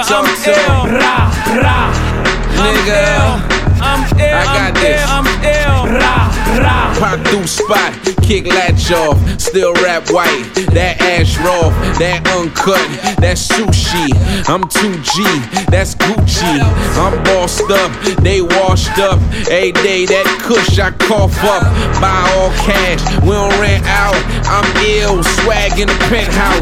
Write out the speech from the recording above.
I'm ill. Rah, rah. Nigga, I got this. I'm ill. Rah, rah. Pop through spot, kick latch off, still rap white. That ash raw, that uncut, that sushi. I'm 2G, that's Gucci. I'm bossed up, they washed up. Every day that kush I cough up. Buy all cash, we don't rent out. I'm ill, swag in the penthouse.